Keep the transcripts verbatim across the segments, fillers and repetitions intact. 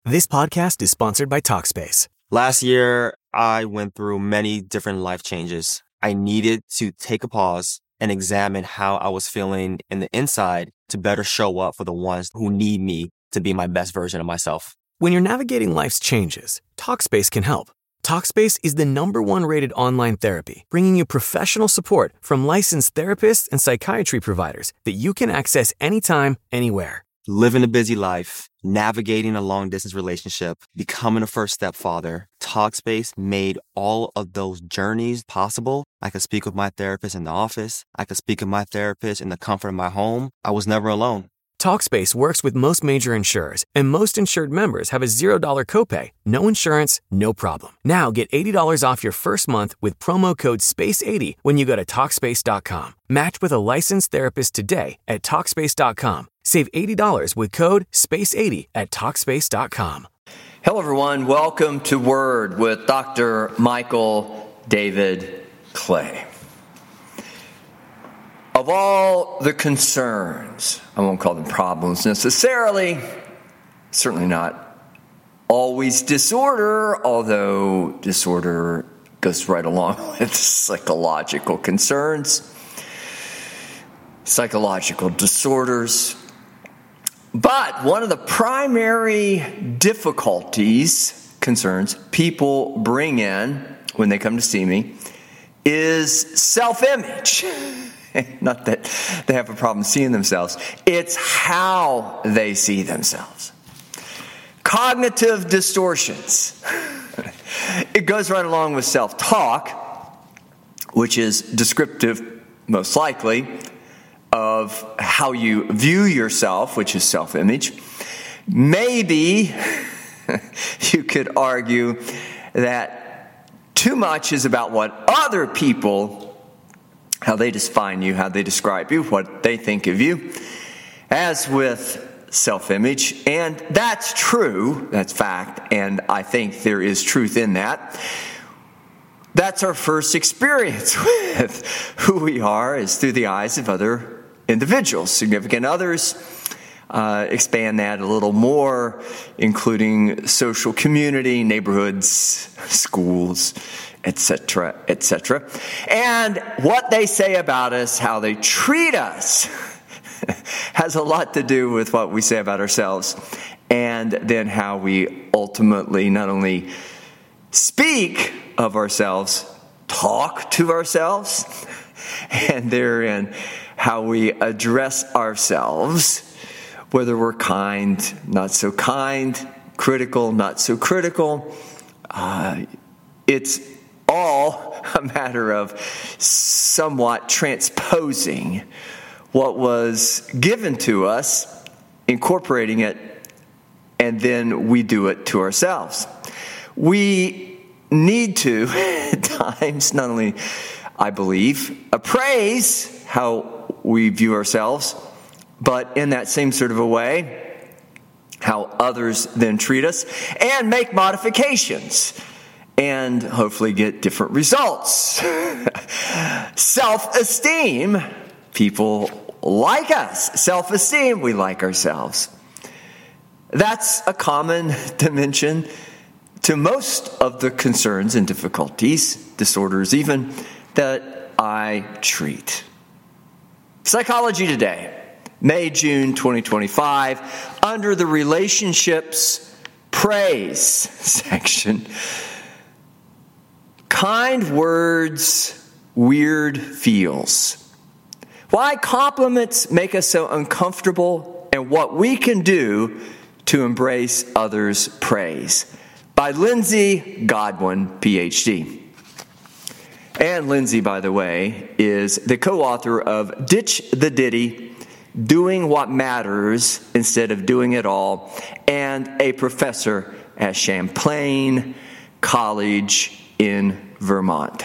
This podcast is sponsored by Talkspace. Last year, I went through many different life changes. I needed to take a pause and examine how I was feeling in the inside to better show up for the ones who need me to be my best version of myself. When you're navigating life's changes, Talkspace can help. Talkspace is the number one rated online therapy, bringing you professional support from licensed therapists and psychiatry providers that you can access anytime, anywhere. Living a busy life, navigating a long-distance relationship, becoming a first-step father, Talkspace made all of those journeys possible. I could speak with my therapist in the office. I could speak with my therapist in the comfort of my home. I was never alone. Talkspace works with most major insurers, and most insured members have a zero dollars copay. No insurance, no problem. Now get eighty dollars off your first month with promo code space eighty when you go to Talkspace dot com. Match with a licensed therapist today at Talkspace dot com. Save eighty dollars with code space eighty at Talkspace dot com. Hello, everyone. Welcome to Word with Doctor Michael David Clay. Of all the concerns, I won't call them problems necessarily, certainly not always disorder, although disorder goes right along with psychological concerns, psychological disorders. But one of the primary difficulties, concerns people bring in when they come to see me is self-image. Not that they have a problem seeing themselves. It's how they see themselves. Cognitive distortions. It goes right along with self-talk, which is descriptive, most likely, of how you view yourself, which is self-image. Maybe you could argue that too much is about what other people, how they define you, how they describe you, what they think of you, as with self-image. And that's true, that's fact, and I think there is truth in that. That's our first experience with who we are, is through the eyes of other individuals, significant others. Uh, expand that a little more, including social community, neighborhoods, schools, et cetera, et cetera. And what they say about us, how they treat us, has a lot to do with what we say about ourselves, and then how we ultimately not only speak of ourselves, talk to ourselves, and therein how we address ourselves, whether we're kind, not so kind, critical, not so critical. Uh, it's all a matter of somewhat transposing what was given to us, incorporating it, and then we do it to ourselves. We need to, at times, not only, I believe, appraise how we view ourselves, but in that same sort of a way, how others then treat us, and make modifications, and hopefully get different results. Self-esteem, people like us. Self-esteem, we like ourselves. That's a common dimension to most of the concerns and difficulties, disorders even, that I treat. Psychology Today, May, June twenty twenty-five, under the Relationships Praise section. Kind words, weird feels. Why compliments make us so uncomfortable, and what we can do to embrace others' praise. By Lindsay Godwin, P H D. And Lindsay, by the way, is the co-author of Ditch the Ditty, Doing What Matters Instead of Doing It All, and a professor at Champlain College in Vermont.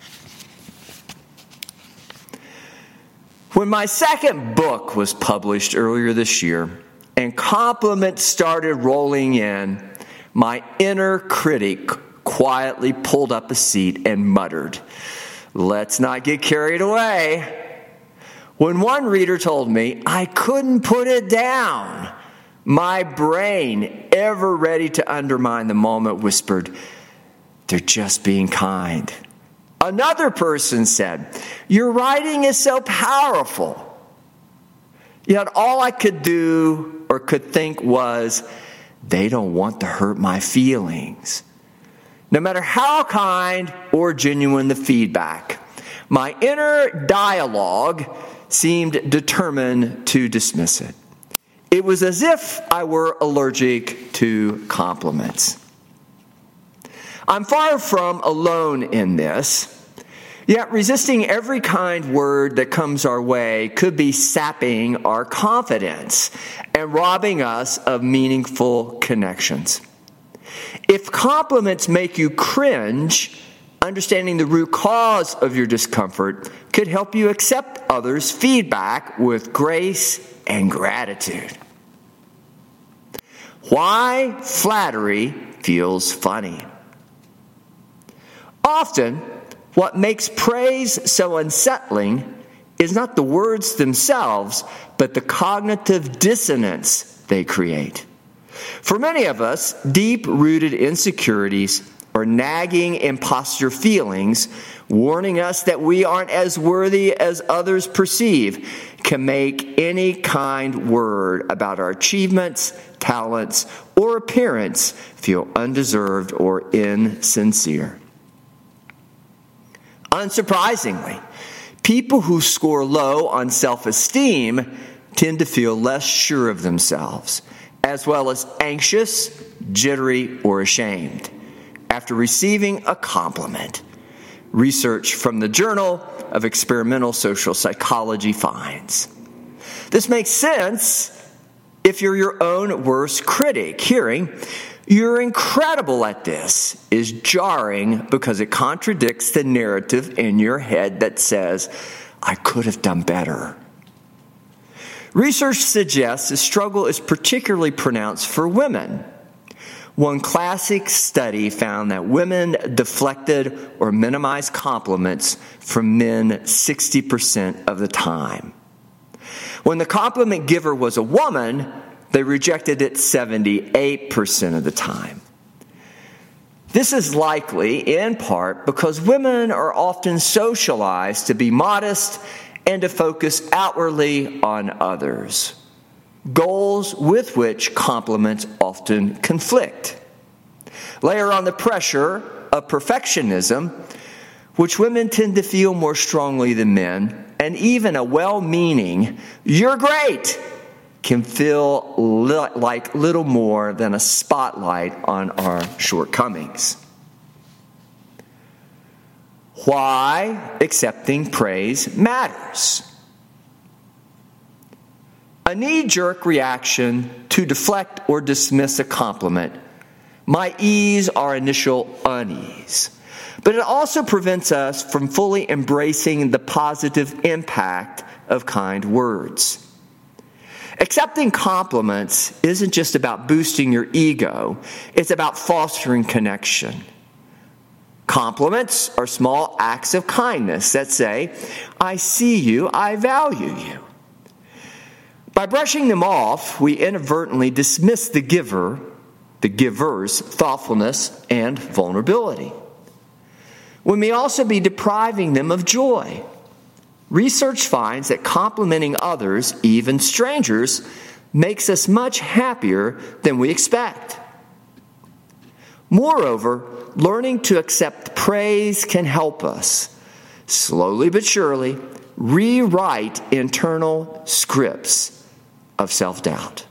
When my second book was published earlier this year, and compliments started rolling in, my inner critic quietly pulled up a seat and muttered, "Let's not get carried away." When one reader told me I couldn't put it down My brain, ever ready to undermine the moment, whispered, "They're just being kind." Another person said, "Your writing is so powerful." Yet all I could do or could think was, they don't want to hurt my feelings. No matter how kind or genuine the feedback, my inner dialogue seemed determined to dismiss it. It was as if I were allergic to compliments. I'm far from alone in this, yet resisting every kind word that comes our way could be sapping our confidence and robbing us of meaningful connections. If compliments make you cringe, understanding the root cause of your discomfort could help you accept others' feedback with grace and gratitude. Why flattery feels funny. Often, what makes praise so unsettling is not the words themselves, but the cognitive dissonance they create. For many of us, deep-rooted insecurities or nagging imposter feelings, warning us that we aren't as worthy as others perceive, can make any kind word about our achievements, talents, or appearance feel undeserved or insincere. Unsurprisingly, people who score low on self-esteem tend to feel less sure of themselves, as well as anxious, jittery, or ashamed after receiving a compliment. Research from the Journal of Experimental Social Psychology finds. This makes sense if you're your own worst critic. Hearing, "You're incredible at this," is jarring because it contradicts the narrative in your head that says, "I could have done better." Research suggests the struggle is particularly pronounced for women. One classic study found that women deflected or minimized compliments from men sixty percent of the time. When the compliment giver was a woman, they rejected it seventy-eight percent of the time. This is likely, in part, because women are often socialized to be modest and to focus outwardly on others, goals with which compliments often conflict. Layer on the pressure of perfectionism, which women tend to feel more strongly than men, and even a well-meaning, "You're great," can feel li- like little more than a spotlight on our shortcomings. Why accepting praise matters. A knee-jerk reaction to deflect or dismiss a compliment might ease our initial unease, but it also prevents us from fully embracing the positive impact of kind words. Accepting compliments isn't just about boosting your ego, it's about fostering connection. Compliments are small acts of kindness that say, "I see you, I value you." By brushing them off, we inadvertently dismiss the giver, the giver's thoughtfulness and vulnerability. We may also be depriving them of joy. Research finds that complimenting others, even strangers, makes us much happier than we expect. Moreover, learning to accept praise can help us, slowly but surely, rewrite internal scripts of self-doubt.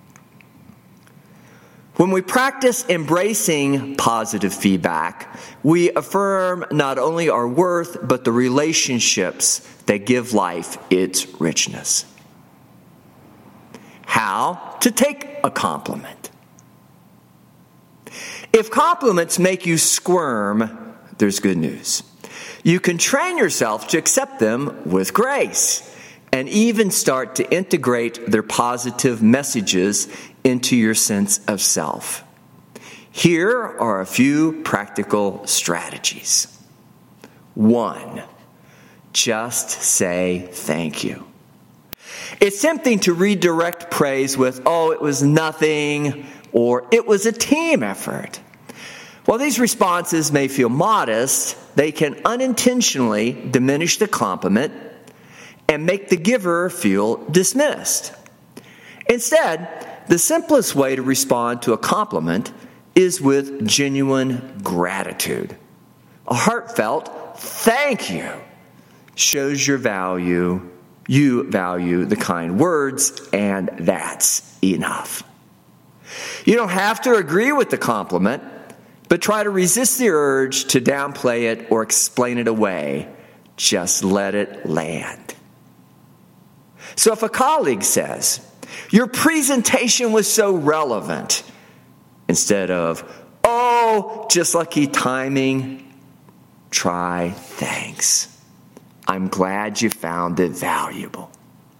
When we practice embracing positive feedback, we affirm not only our worth, but the relationships that give life its richness. How to take a compliment. If compliments make you squirm, there's good news. You can train yourself to accept them with grace and even start to integrate their positive messages into your sense of self. Here are a few practical strategies. One, just say thank you. It's tempting to redirect praise with, oh, it was nothing, or it was a team effort. While these responses may feel modest, they can unintentionally diminish the compliment and make the giver feel dismissed. Instead, the simplest way to respond to a compliment is with genuine gratitude. A heartfelt thank you shows your value, you value the kind words, and that's enough. You don't have to agree with the compliment, but try to resist the urge to downplay it or explain it away. Just let it land. So if a colleague says, your presentation was so relevant, instead of, oh, just lucky timing, try thanks. I'm glad you found it valuable.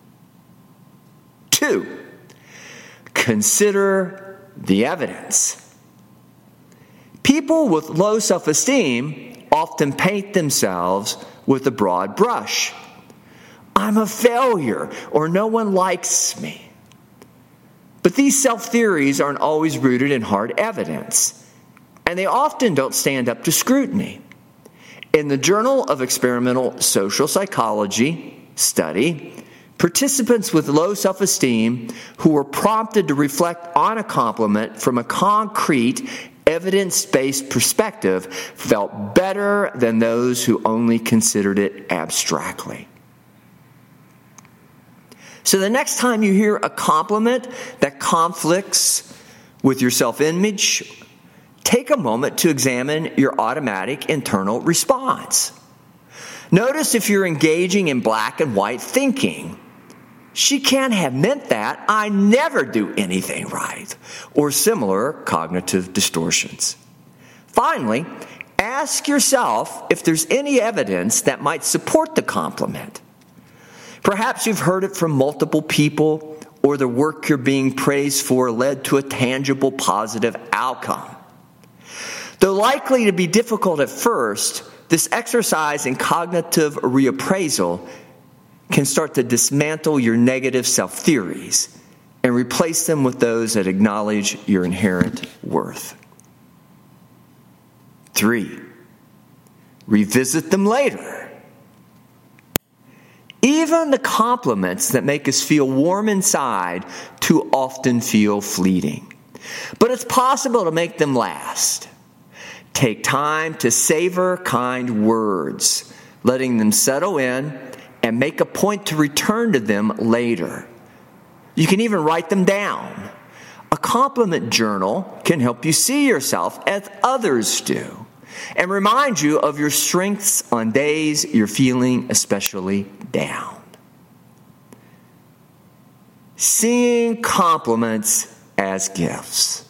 Two, consider the evidence. People with low self-esteem often paint themselves with a broad brush. I'm a failure, or no one likes me. But these self-theories aren't always rooted in hard evidence, and they often don't stand up to scrutiny. In the Journal of Experimental Social Psychology study, participants with low self-esteem who were prompted to reflect on a compliment from a concrete, evidence-based perspective felt better than those who only considered it abstractly. So the next time you hear a compliment that conflicts with your self-image, take a moment to examine your automatic internal response. Notice if you're engaging in black and white thinking. She can't have meant that. I never do anything right. Or similar cognitive distortions. Finally, ask yourself if there's any evidence that might support the compliment. Perhaps you've heard it from multiple people, or the work you're being praised for led to a tangible positive outcome. Though likely to be difficult at first, this exercise in cognitive reappraisal can start to dismantle your negative self-theories and replace them with those that acknowledge your inherent worth. Three, revisit them later. Even the compliments that make us feel warm inside too often feel fleeting. But it's possible to make them last. Take time to savor kind words, letting them settle in, and make a point to return to them later. You can even write them down. A compliment journal can help you see yourself as others do and remind you of your strengths on days you're feeling especially down. Seeing compliments as gifts.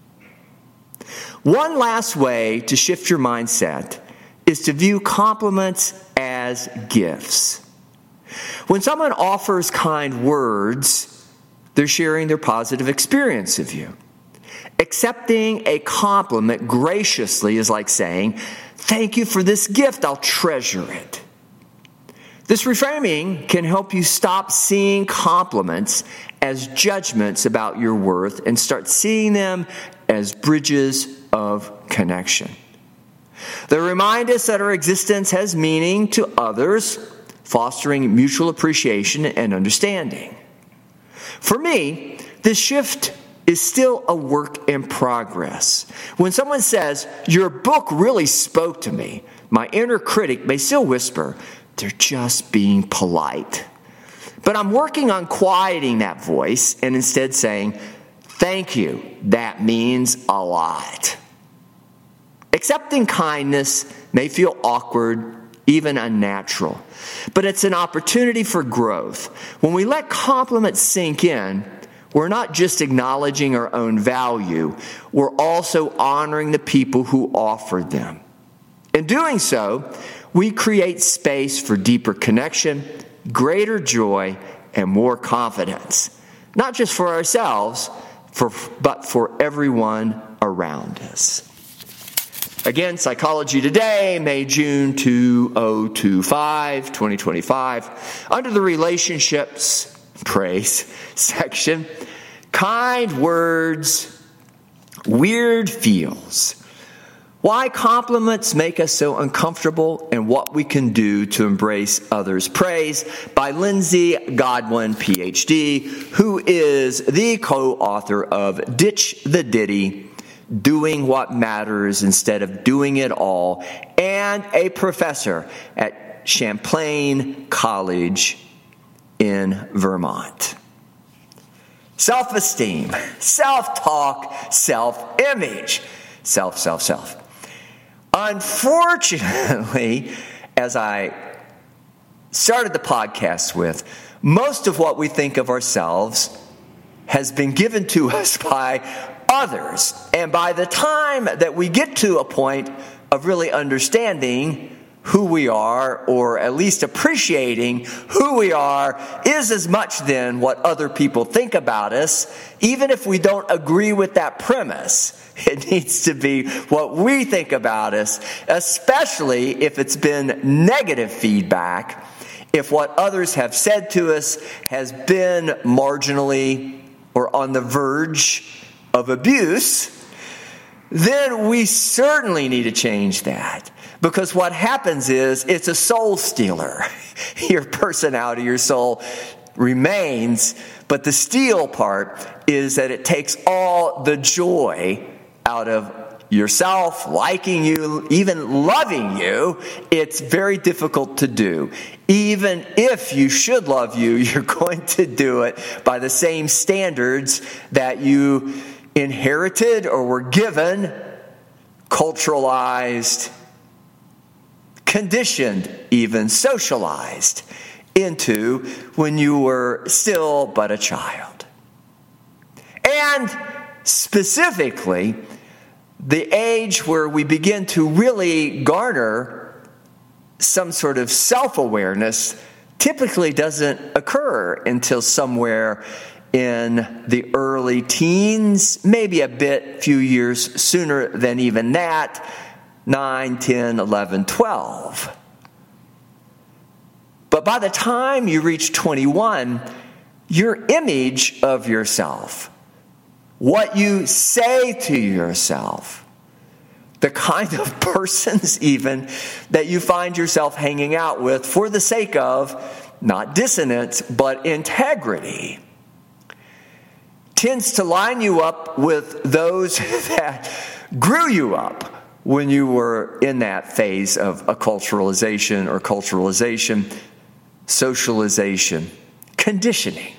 One last way to shift your mindset is to view compliments as gifts. When someone offers kind words, they're sharing their positive experience of you. Accepting a compliment graciously is like saying, thank you for this gift, I'll treasure it. This reframing can help you stop seeing compliments as judgments about your worth and start seeing them as bridges of connection. They remind us that our existence has meaning to others, fostering mutual appreciation and understanding. For me, this shift is still a work in progress. When someone says, your book really spoke to me, my inner critic may still whisper, they're just being polite. But I'm working on quieting that voice and instead saying, thank you, that means a lot. Accepting kindness may feel awkward, even unnatural, but it's an opportunity for growth. When we let compliments sink in, we're not just acknowledging our own value, we're also honoring the people who offered them. In doing so, we create space for deeper connection, greater joy, and more confidence, not just for ourselves, for, but for everyone around us. Again, Psychology Today, May, June two thousand twenty-five, twenty twenty-five, under the Relationships praise section. Kind words, weird feels. Why compliments make us so uncomfortable and what we can do to embrace others' praise, by Lindsay Godwin, P H D, who is the co-author of Ditch the Ditty, Doing What Matters Instead of Doing It All, and a professor at Champlain College in Vermont. Self-esteem, self-talk, self-image, self, self, self. Unfortunately, as I started the podcast with, most of what we think of ourselves has been given to us by others. And by the time that we get to a point of really understanding who we are, or at least appreciating who we are, is as much then what other people think about us, even if we don't agree with that premise. It needs to be what we think about us, especially if it's been negative feedback, if what others have said to us has been marginally or on the verge of abuse, then we certainly need to change that. Because what happens is, it's a soul stealer. Your personality, your soul remains, but the steal part is that it takes all the joy out of yourself, liking you, even loving you. It's very difficult to do. Even if you should love you, you're going to do it by the same standards that you inherited or were given, culturalized, conditioned, even socialized into when you were still but a child. And specifically, the age where we begin to really garner some sort of self-awareness typically doesn't occur until somewhere in the early teens, maybe a bit, few years sooner than even that, nine, ten, eleven, twelve. But by the time you reach twenty-one, your image of yourself, what you say to yourself, the kind of persons even that you find yourself hanging out with for the sake of not dissonance, but integrity, tends to line you up with those that grew you up when you were in that phase of acculturalization or culturalization, socialization, conditioning.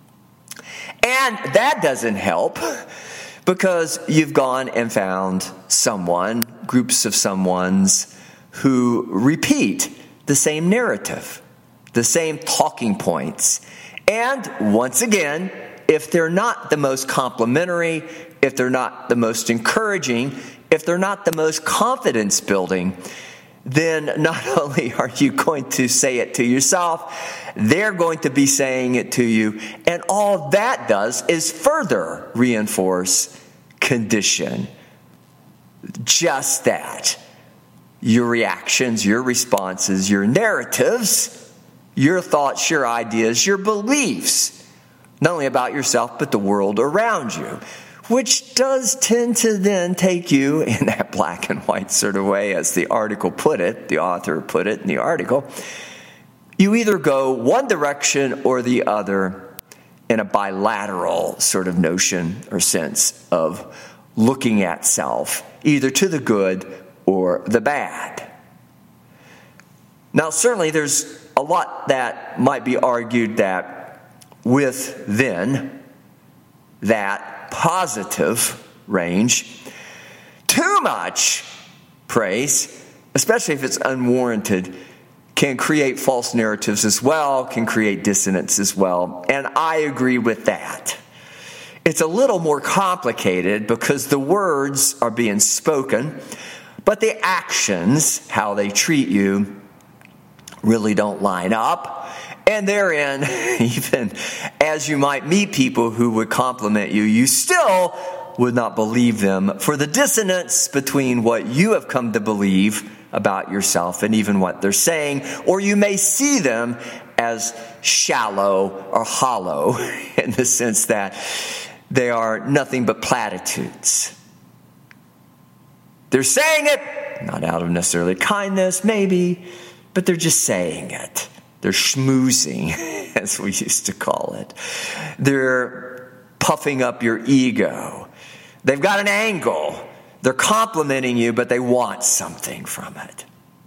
And that doesn't help because you've gone and found someone, groups of someones, who repeat the same narrative, the same talking points. And once again, if they're not the most complimentary, if they're not the most encouraging, if they're not the most confidence building, then not only are you going to say it to yourself, they're going to be saying it to you. And all that does is further reinforce condition. Just that. Your reactions, your responses, your narratives, your thoughts, your ideas, your beliefs, not only about yourself, but the world around you, which does tend to then take you in that black and white sort of way, as the article put it, the author put it in the article. You either go one direction or the other in a bilateral sort of notion or sense of looking at self, either to the good or the bad. Now, certainly there's a lot that might be argued that with then that positive range, too much praise, especially if it's unwarranted, can create false narratives as well, can create dissonance as well. And I agree with that. It's a little more complicated because the words are being spoken, but the actions, how they treat you, really don't line up. And therein, even as you might meet people who would compliment you, you still would not believe them for the dissonance between what you have come to believe about yourself and even what they're saying. Or you may see them as shallow or hollow in the sense that they are nothing but platitudes. They're saying it, not out of necessarily kindness, maybe, but they're just saying it. They're schmoozing, as we used to call it. They're puffing up your ego. They've got an angle. They're complimenting you, but they want something from it.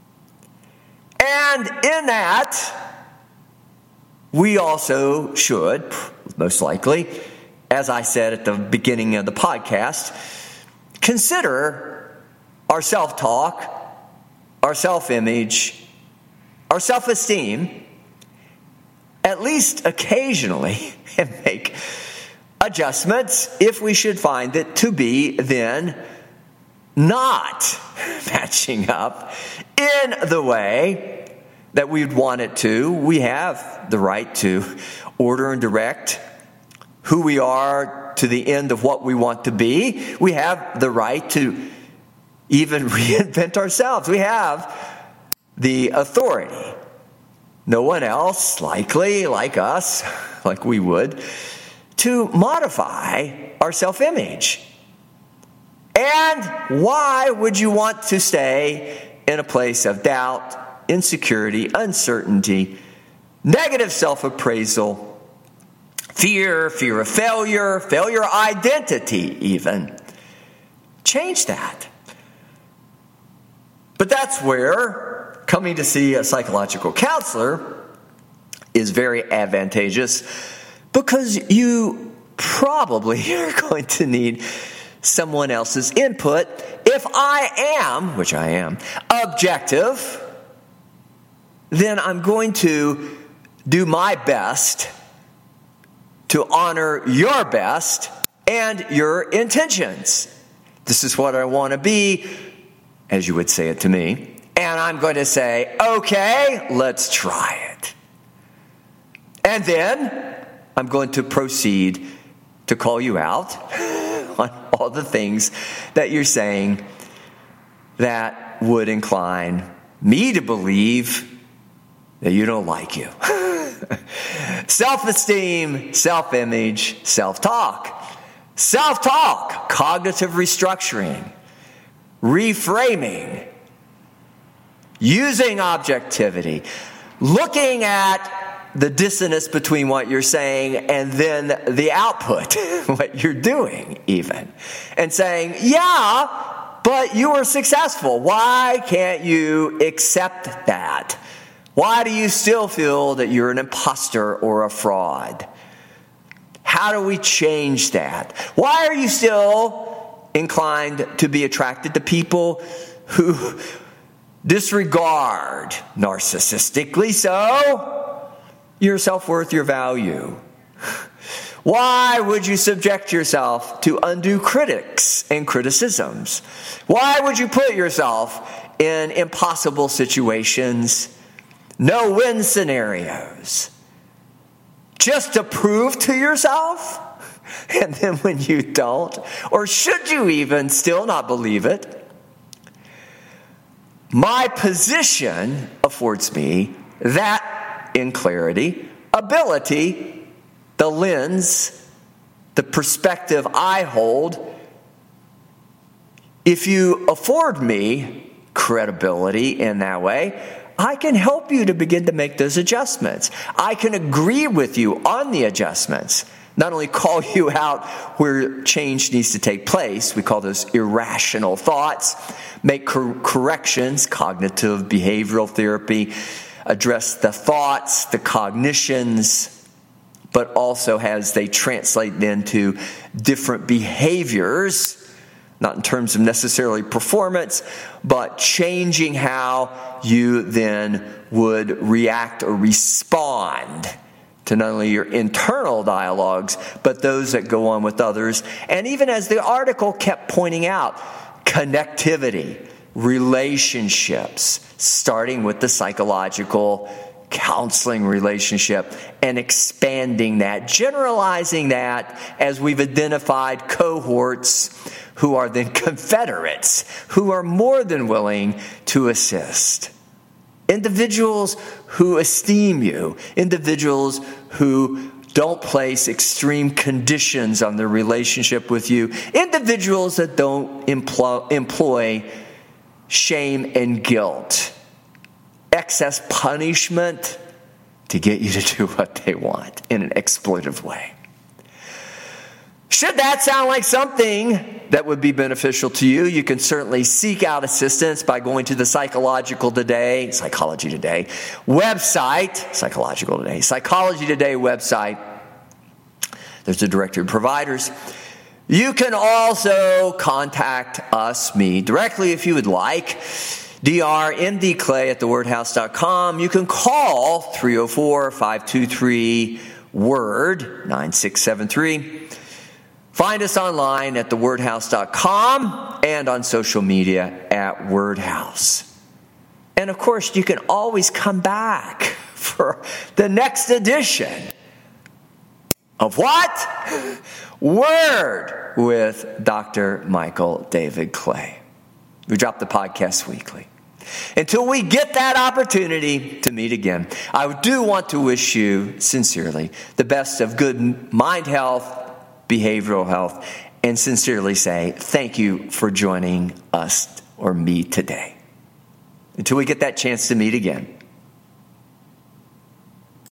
And in that, we also should, most likely, as I said at the beginning of the podcast, consider our self-talk, our self-image, our self-esteem, at least occasionally, and make adjustments if we should find it to be then not matching up in the way that we'd want it to. We have the right to order and direct who we are to the end of what we want to be. We have the right to even reinvent ourselves. We have the authority. No one else, likely, like us, like we would, to modify our self-image. And why would you want to stay in a place of doubt, insecurity, uncertainty, negative self-appraisal, fear, fear of failure, failure identity even? Change that. But that's where coming to see a psychological counselor is very advantageous, because you probably are going to need someone else's input. If I am, which I am, objective, then I'm going to do my best to honor your best and your intentions. This is what I want to be, as you would say it to me. And I'm going to say, okay, let's try it. And then I'm going to proceed to call you out on all the things that you're saying that would incline me to believe that you don't like you. Self-esteem, self-image, self-talk. Self-talk, cognitive restructuring, reframing, using objectivity, looking at the dissonance between what you're saying and then the output, what you're doing even, and saying, yeah, but you were successful. Why can't you accept that? Why do you still feel that you're an imposter or a fraud? How do we change that? Why are you still inclined to be attracted to people who disregard, narcissistically so, your self-worth, your value? Why would you subject yourself to undue critics and criticisms? Why would you put yourself in impossible situations, no-win scenarios, just to prove to yourself? And then when you don't, or should you even still not believe it? My position affords me that in clarity, ability, the lens, the perspective I hold. If you afford me credibility in that way, I can help you to begin to make those adjustments. I can agree with you on the adjustments. Not only call you out where change needs to take place, we call those irrational thoughts, make cor- corrections, cognitive behavioral therapy, address the thoughts, the cognitions, but also as they translate into different behaviors, not in terms of necessarily performance, but changing how you then would react or respond to not only your internal dialogues, but those that go on with others. And even as the article kept pointing out, connectivity, relationships, starting with the psychological counseling relationship and expanding that, generalizing that as we've identified cohorts who are then confederates, who are more than willing to assist. individuals who esteem you, individuals who don't place extreme conditions on their relationship with you, individuals that don't employ, employ shame and guilt, excess punishment to get you to do what they want in an exploitive way. Should that sound like something that would be beneficial to you, you can certainly seek out assistance by going to the Psychological Today, Psychology Today website, Psychological Today, Psychology Today website. There's a directory of providers. You can also contact us, me, directly if you would like. D R M D Clay at the word house dot com. You can call three oh four, five two three, WORD, nine six seven three. Find us online at the word house dot com and on social media at WordHouse. And of course, you can always come back for the next edition of what? Word with Doctor Michael David Clay. We drop the podcast weekly. Until we get that opportunity to meet again, I do want to wish you sincerely the best of good mind health, behavioral health, and sincerely say thank you for joining us or me today. Until we get that chance to meet again,